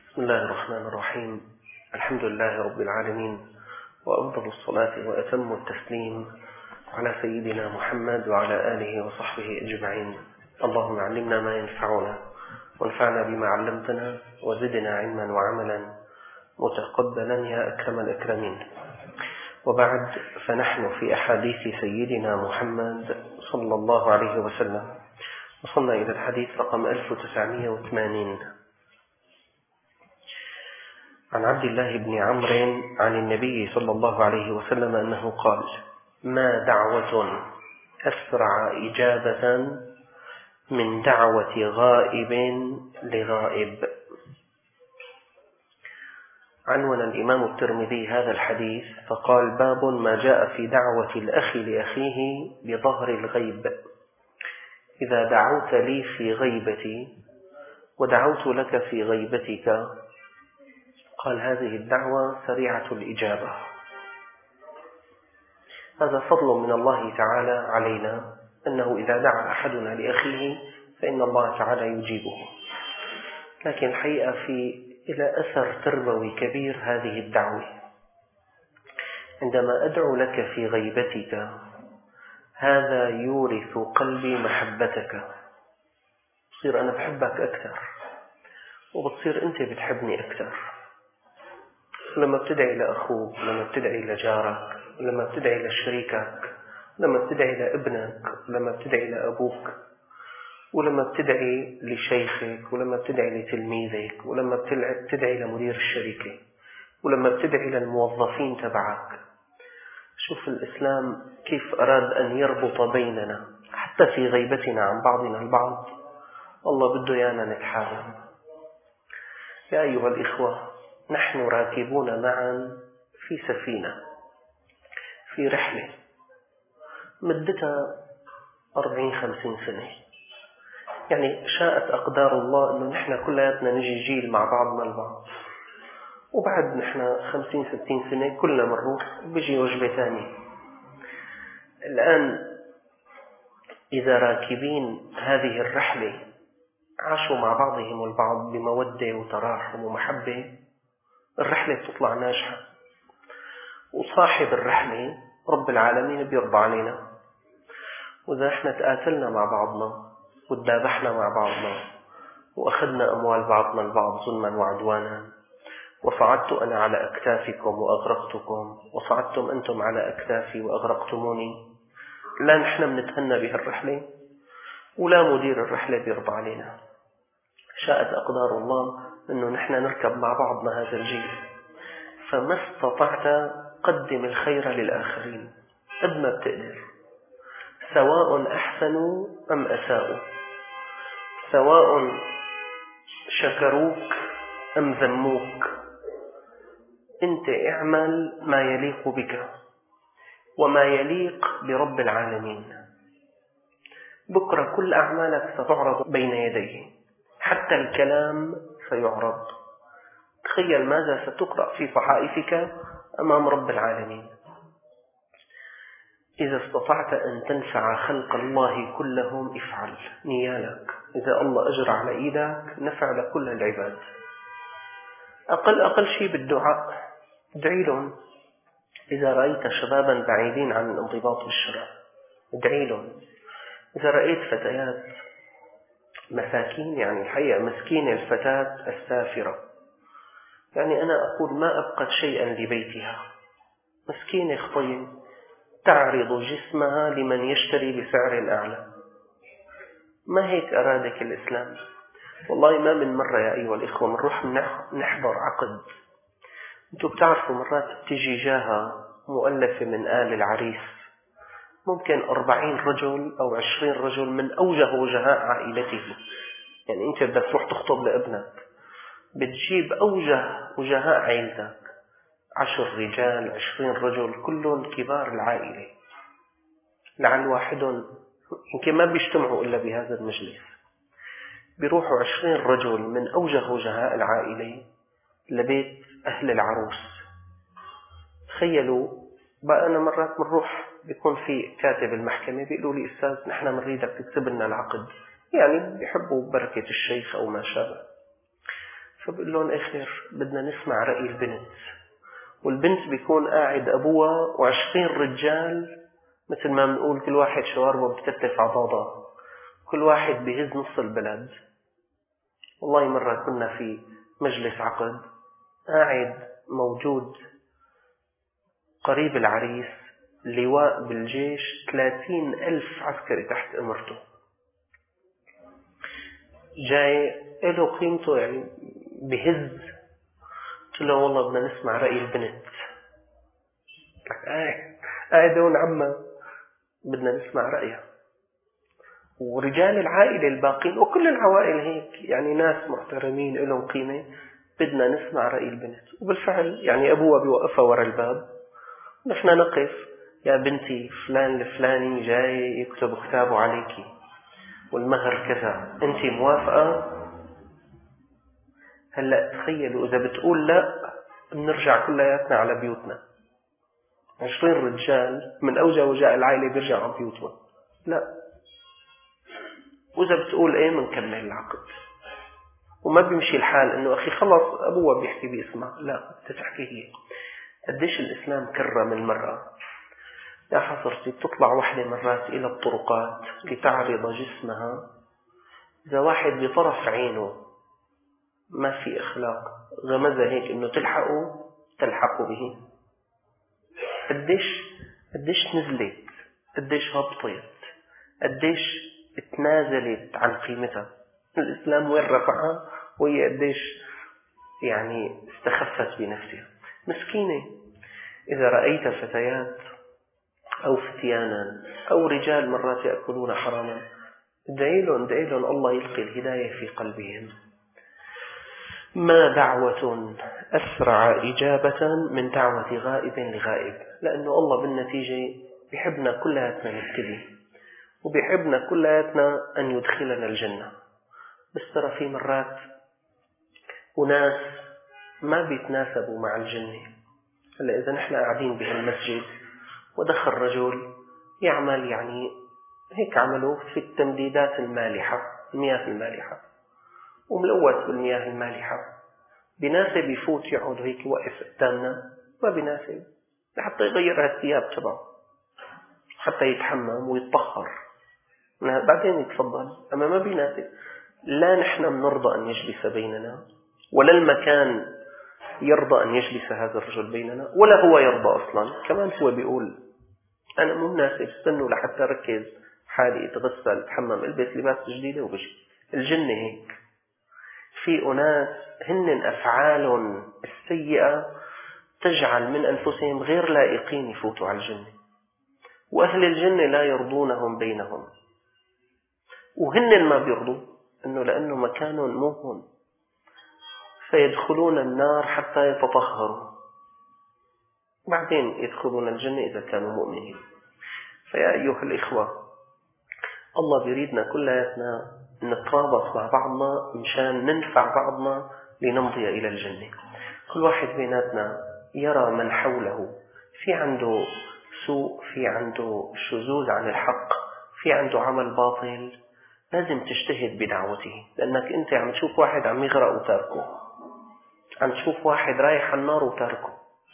بسم الله الرحمن الرحيم. الحمد لله رب العالمين، وأفضل الصلاة وأتم التسليم على سيدنا محمد وعلى آله وصحبه أجمعين. اللهم علمنا ما ينفعنا وانفعنا بما علمتنا وزدنا علما وعملا متقبلا يا أكرم الأكرمين. وبعد، فنحن في أحاديث سيدنا محمد صلى الله عليه وسلم، وصلنا إلى الحديث رقم 1980 عن عبد الله بن عمرو عن النبي صلى الله عليه وسلم أنه قال: ما دعوة أسرع إجابة من دعوة غائب لغائب. عنون الإمام الترمذي هذا الحديث فقال: باب ما جاء في دعوة الأخ لأخيه بظهر الغيب. إذا دعوت لي في غيبتي ودعوت لك في غيبتك، قال: هذه الدعوة سريعة الإجابة. هذا فضل من الله تعالى علينا، أنه إذا دعا أحدنا لأخيه فإن الله تعالى يجيبه. لكن الحقيقة إلى أثر تربوي كبير هذه الدعوة. عندما أدعو لك في غيبتك، هذا يورث قلبي محبتك، بصير أنا بحبك أكثر، وبتصير أنت بتحبني أكثر. لما بتدعي لأخوك، لما بتدعي لجارك، لما بتدعي لشريكك، لما بتدعي لابنك، لما بتدعي لأبوك، ولما بتدعي لشيخك، ولما بتدعي لتلميذك، ولما بتدعي لمدير الشركة، ولما بتدعي للموظفين تبعك. شوف الإسلام كيف أراد أن يربط بيننا حتى في غيبتنا عن بعضنا البعض. الله بده يانا نتحاول. يا أيها الإخوة، نحن راكبون معا في سفينة، في رحلة مدتها 40-50 سنة. يعني شاءت أقدار الله أنه نحن كلياتنا نجي جيل مع بعضنا البعض، وبعد نحن 50-60 سنة كلنا منروح بيجي وجبة ثانية. الآن إذا راكبين هذه الرحلة عاشوا مع بعضهم البعض بمودة وتراحم ومحبة، الرحلة تطلع ناجحة، وصاحب الرحلة رب العالمين بيرضى علينا. وإذا احنا تقاتلنا مع بعضنا وتدابحنا مع بعضنا وأخذنا أموال بعضنا البعض ظلما وعدوانا، وصعدت أنا على أكتافكم وأغرقتكم، وصعدتم أنتم على أكتافي وأغرقتموني، لا نحن منتهنى بهالرحلة ولا مدير الرحلة بيرضى علينا. شاءت أقدار الله أنه نحن نركب مع بعضنا هذا الجيل. فما استطعت قدم الخير للآخرين قد ما بتقدر، سواء أحسنوا أم أساءوا، سواء شكروك أم ذموك، أنت اعمل ما يليق بك وما يليق برب العالمين. بكرة كل أعمالك ستعرض بين يديه، حتى الكلام سيعرض. تخيل ماذا ستقرأ في صحائفك أمام رب العالمين. إذا استطعت أن تنفع خلق الله كلهم افعل، نيالك. إذا الله أجر على إيدك نفع لكل العباد. أقل شيء بالدعاء، ادعي لهم. إذا رأيت شبابا بعيدين عن الانضباط بالشرع، ادعي لهم. إذا رأيت فتيات مساكين، يعني الحقيقة مسكينة الفتاة السافرة، يعني أنا أقول ما أبقت شيئا لبيتها، مسكينة خطية تعرض جسمها لمن يشتري بسعر أعلى. ما هيك أرادك الإسلام؟ والله ما من مرة يا أيها الإخوة منروح نحضر عقد، أنتوا بتعرفوا مرات تيجي جاهة مؤلفة من آل العريس، ممكن 40 رجل أو 20 رجل من أوجه وجهاء عائلته. يعني أنت بدك تروح تخطب لابنك، بتجيب أوجه وجهاء عائلتك، 10 رجال 20 رجل كلهم كبار العائلة، لعل واحد يمكن ما بيجتمعوا إلا بهذا المجلس. بيروحوا 20 رجل من أوجه وجهاء العائلة لبيت أهل العروس. تخيلوا بقى، أنا مرات منروح بيكون في كاتب المحكمة بيقولوا لي: أستاذ نحن منريدك تكتب لنا العقد، يعني بيحبوا بركة الشيخ أو ما شابه. فبقول لهم خير بدنا نسمع رأي البنت. والبنت بيكون قاعد أبوها و20 رجال، مثل ما بنقول كل واحد شواربه بتتف عضاضة، كل واحد بيهز نص البلد. والله مرة كنا في مجلس عقد، قاعد موجود قريب العريس لواء بالجيش 30,000 عسكري تحت امرته، جاي له قيمته يعني بهز. قلت له والله بدنا نسمع رأي البنت. قاعد هون عمّا بدنا نسمع رأيها. ورجال العائلة الباقين وكل العوائل هيك يعني ناس محترمين لهم قيمة، بدنا نسمع رأي البنت. وبالفعل يعني أبوها بيوقفها ورا الباب، نحن نقف، يا بنتي فلان الفلاني جاي يكتب كتابه عليكي والمهر كذا، أنت موافقة؟ هلأ تخيلوا إذا بتقول لا بنرجع كلياتنا على بيوتنا. 20 رجال من أوجه وجاء العائلة بيرجعوا على بيوتهم. لا، وإذا بتقول إيه منكمل العقد. وما بيمشي الحال إنه أخي خلص أبوه بيحكي بيسمع. لا، تتحكي هي. قديش الإسلام كرم المرأة. يا حصرتي بتطلع وحدة مرات إلى الطرقات لتعرض جسمها، إذا واحد بطرف عينه ما في إخلاق غمزة هيك إنه تلحقوا به. قديش نزلت، قديش هبطت، قديش اتنازلت عن قيمتها. الإسلام وين رفعها وهي قديش يعني استخفت بنفسها. مسكينة. إذا رأيت فتيات أو فتيانا أو رجال مرات يأكلون حراما، ادعي لهم الله يلقي الهداية في قلبهم. ما دعوة أسرع إجابة من دعوة غائب لغائب، لأنه الله بالنتيجة بيحبنا كلياتنا نبتدي، وبيحبنا كلياتنا أن يدخلنا الجنة. بس ترى في مرات وناس ما بيتناسبوا مع الجنة. هلا إذا نحن قاعدين بهالمسجد ودخل رجل يعمل يعني هيك عمله في التمديدات المالحة، المياه المالحة، وملوث بالمياه المالحة، بناسب يفوت يقعد هيك يوقف قدامنا؟ ما بناسب، حتى يغير الثياب تبعه، حتى يتحمم ويتطهر بعدين يتفضل. أما ما بيناسب. لا نحن بنرضى أن يجلس بيننا، ولا المكان يرضى أن يجلس هذا الرجل بيننا، ولا هو يرضى أصلا. كمان هو بيقول أنا مو مناسب، استنوا لحتى ركز حالي، اتغسل، اتحمم، البس لباس جديدة وبجي. الجنة هيك. في أناس هن أفعال السيئة تجعل من أنفسهم غير لائقين يفوتوا على الجنة، وأهل الجنة لا يرضونهم بينهم، وهن ما بيرضوا إنه لأنه مكان موهن، فيدخلون النار حتى يتطهروا، بعدين يدخلون الجنة إذا كانوا مؤمنين. فيا أيها الإخوة، الله بيريدنا كلياتنا نترابط مع بعضنا مشان ننفع بعضنا لنمضي إلى الجنة. كل واحد بيناتنا يرى من حوله في عنده سوء، في عنده شذوذ عن الحق، في عنده عمل باطل، لازم تجتهد بدعوته. لأنك أنت عم تشوف واحد عم يغرق وتاركه، عم تشوف واحد رايح على النار وتاركه،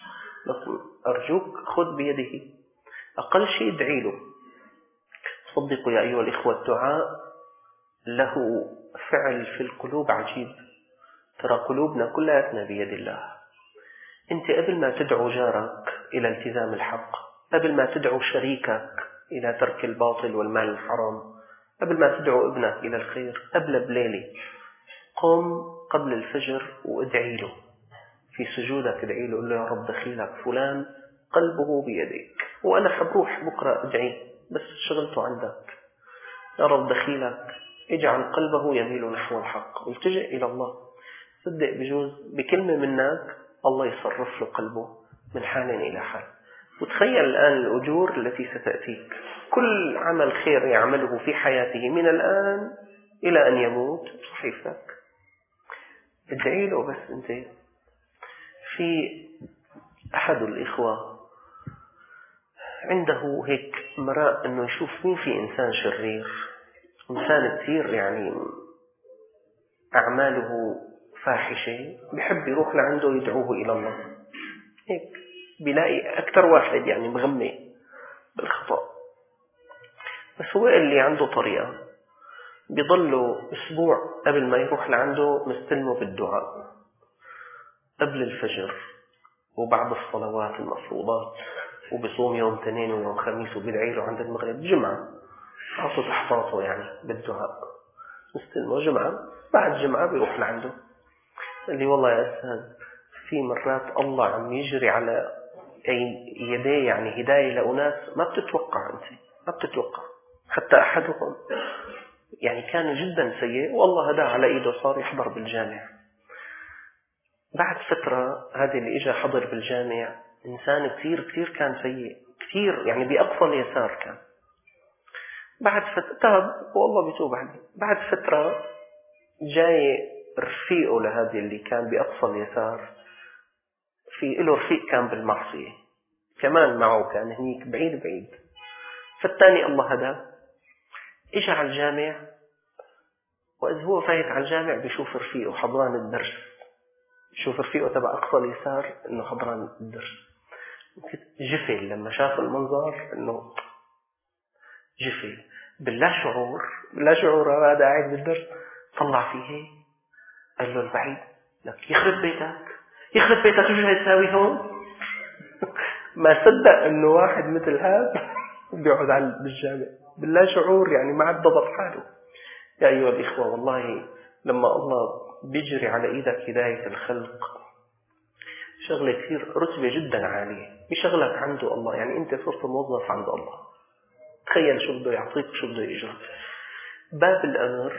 أرجوك خذ بيده، أقل شيء ادعي له. صدقوا يا أيها الإخوة، الدعاء له فعل في القلوب عجيب. ترى قلوبنا كلها بيد الله. أنت قبل ما تدعو جارك إلى التزام الحق، قبل ما تدعو شريكك إلى ترك الباطل والمال الحرام، قبل ما تدعو ابنك إلى الخير، قبل بليلة قم قبل الفجر وادعي له في سجودك، ادعي له، قل له يا رب دخيلك فلان قلبه بيدك، وأنا حبروح بكرة ادعي بس شغلته عندك. يا رب دخيلك اجعل قلبه يميل نحو الحق، والتجئ إلى الله. صدق بجوز بكلمة منك الله يصرف له قلبه من حال إلى حال. وتخيل الآن الأجور التي ستأتيك، كل عمل خير يعمله في حياته من الآن إلى أن يموت صحيفتك. ادعي له بس أنت. في أحد الإخوة عنده هيك مراء أنه يشوف مين في إنسان شرير، إنسان كثير يعني أعماله فاحشة بحب يروح لعنده يدعوه إلى الله، هيك بيلاقي أكثر واحد يعني مغمي بالخطأ. بس هو اللي عنده طريقة بيضلوا أسبوع قبل ما يروح لعنده مستلمه بالدعاء قبل الفجر وبعد الصلوات المفروضات، وبصوم يوم اثنين ويوم خميس وبيدعي له عند المغرب. جمعة عطوا تحفاظه يعني بالدعاء، مستلمه جمعة، بعد جمعة بيروح لعنده. اللي والله يا أستاذ في مرات الله عم يجري على يديه يعني هداية لأناس ما بتتوقع أنت، ما بتتوقع. حتى أحدهم يعني كان جدا سيء والله هداه على إيده صار يحضر بالجامع. بعد فترة هذه اللي إجا حضر بالجامع إنسان كثير كان سيء كثير، يعني بأقصى اليسار كان. بعد فترة تاب والله بيتوب عليه. بعد فترة جاي رفيقه لهذه اللي كان بأقصى اليسار، في له رفيق كان بالمعصية كمان معه، كان هنيك بعيد. فالثاني الله هداه إجا على الجامع، وإذ هو فايت على الجامع بيشوف رفيقه حضران الدرس، شوف رفيقه تبع أقصى اليسار إنه حضران الدرس. جفل لما شاف المنظر، إنه جفل باللا شعور هذا قاعد بالدرس طلع فيه، قال له البعيد لك يخرب بيتك شو جاي تساوي هون؟ ما صدق إنه واحد مثل هذا بيقعد على بالجامع باللا شعور، يعني ما عاد ضبط حاله. يا أيها الإخوة والله لما الله بيجري على إيدك هداية الخلق شغلة كثير رتبة جدا عالية، بشغلك عنده الله، يعني أنت صرت موظف عند الله. تخيل شو بده يعطيك شو بده يجري. باب الأمر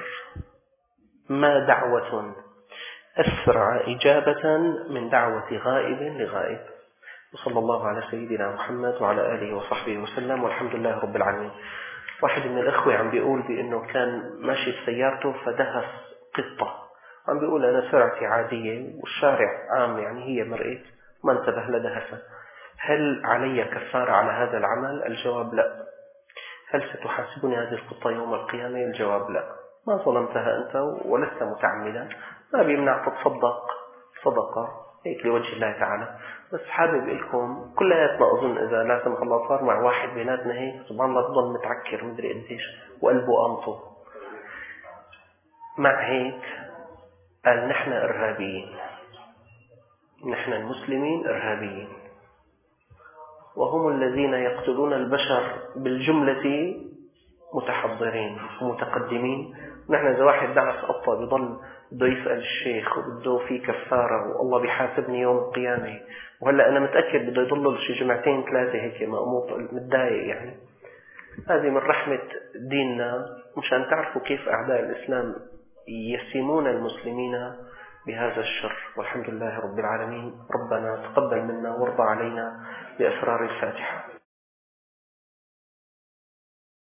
ما دعوة أسرع إجابة من دعوة غائب لغائب. وصلى الله على سيدنا محمد وعلى آله وصحبه وسلم، والحمد لله رب العالمين. واحد من الأخوة عم بيقول بأنه كان ماشي بسيارته فدهس قطة، عم بيقول أنا سرعتي عادية والشارع عام يعني هي مرئت ما انتبه لدهسة، هل علي كفارة على هذا العمل؟ الجواب لا. هل ستحاسبني هذه القطة يوم القيامة؟ الجواب لا. ما ظلمتها أنت ولست متعمدا، ما بيمنع تتصدق صدقة هيك لوجه الله تعالى. بس حابب لكم كلياتنا أظن إذا لا سمح الله صار مع واحد بيناتنا هيك سبحان الله بضل متعكر مدري قديش وقلبه قامته. مع هيك قال نحن إرهابيين، نحن المسلمين إرهابيين، وهم الذين يقتلون البشر بالجملة متحضرين ومتقدمين. نحن إذا واحد دعس قطة بضل بده يسأل الشيخ وبده في كفارة والله بيحاسبني يوم القيامة، وهلأ أنا متأكد بده يضل شي جمعتين ثلاثة هيك مقموط متضايق. يعني هذه من رحمة ديننا مشان تعرفوا كيف أعداء الإسلام يسمون المسلمين بهذا الشر. والحمد لله رب العالمين. ربنا تقبل منا وارضى علينا بأسرار الفاتحة.